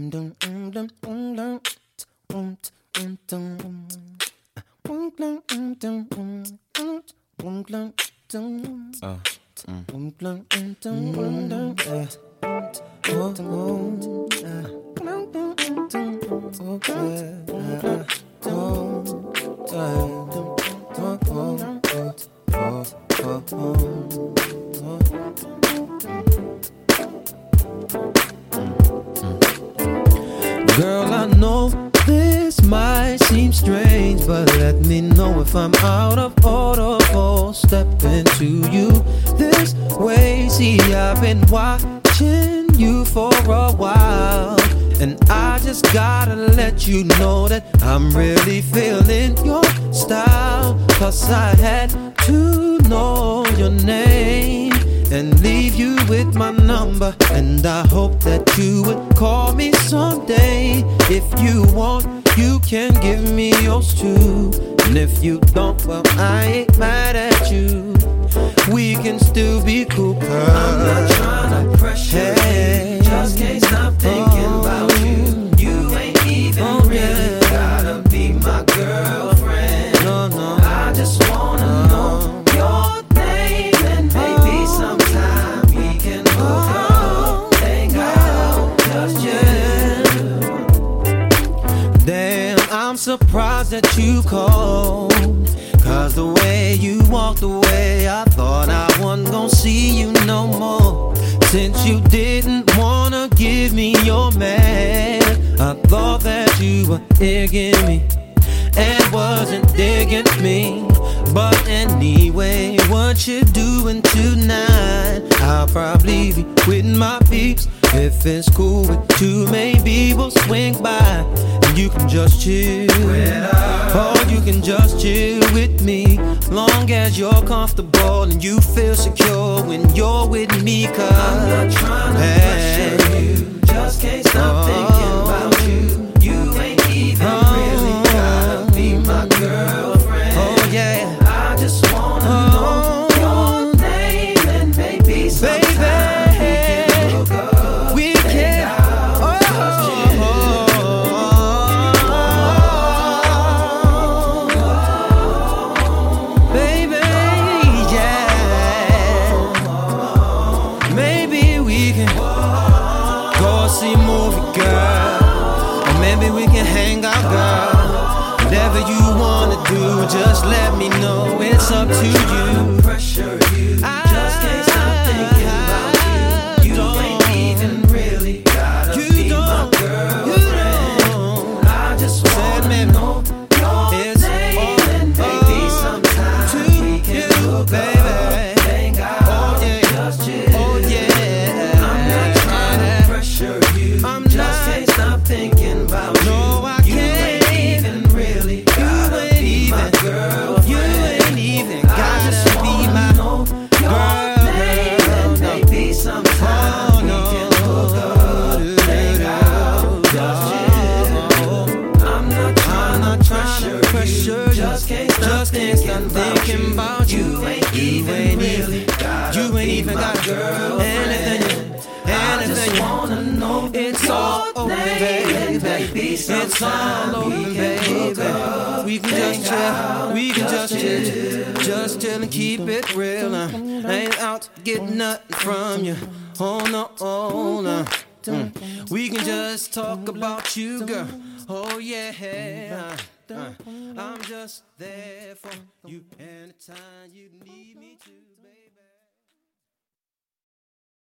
Girl, I know this might seem strange, but let me know if I'm out of order for stepping to you this way. See, I've been watching you for a while, and I just gotta let you know that I'm really feeling your style. Plus I had to know your name and leave you with my number, and I hope that you would call me someday. If you want, you can give me yours too, and if you don't, well, I ain't mad at you. We can still be cool, girl. I'm not trying to pressure you, just can't stop thinking about you. You ain't even really gotta be my girlfriend. No, I just wanna know your name, and maybe sometime we can hook up, hang out, just you. Damn, I'm surprised that you called, 'cause the way you walked away, I thought I wasn't gonna see you no more. Since you didn't wanna give me your man, I thought that you were digging me and wasn't digging me. But anyway, what you doing tonight? I'll probably be with my peeps. If it's cool with you, maybe we'll swing by and you can just chill. Or you can just chill with me, long as you're comfortable and you feel secure when you're with me. 'Cause I'm not trying to pressure you, just can't stop thinking about you. You ain't even really gotta be my girlfriend. Oh yeah, I just wanna know your name, and maybe sometime we can hook up, we can. Baby, yeah. Maybe we can go see a movie, girl, or maybe we can hang out, girl. Whatever you wanna do, just let me know. It's up to you. pressure you, just can't stop thinking about you. You ain't even really gotta be my girlfriend. I just wanna know your It's name, and maybe sometime we can hook up, hang out, just chill. Oh yeah, I'm not trying to pressure you, just can't stop thinking about you. No, I You can't. ain't even really gotta be my girlfriend. You ain't even I gotta just be wanna my know your name, and maybe sometime we can hook up, hang out, just chill. I'm not trying to pressure you, just can't stop thinking about you. You ain't even really got anything. I just wanna know It's all open, baby. maybe It's all open, baby. We can just chill. We can just chill and keep it real. Ain't out to get nothing from you. Oh no, oh no. We can just talk about you, girl. Oh yeah. I'm just there for you anytime you need me to.